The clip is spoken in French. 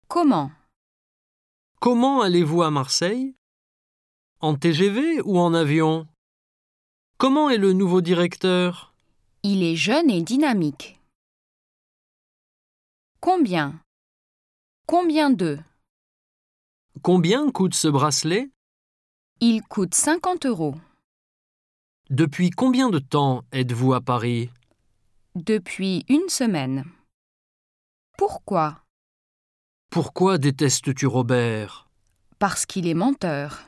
Comment? Comment allez-vous à Marseille? En TGV ou en avion? Comment est le nouveau directeur? Il est jeune et dynamique. Combien? Combien de? Combien coûte ce bracelet? Il coûte 50 €. Depuis combien de temps êtes-vous à Paris? Depuis une semaine. Pourquoi? Pourquoi détestes-tu Robert? Parce qu'il est menteur.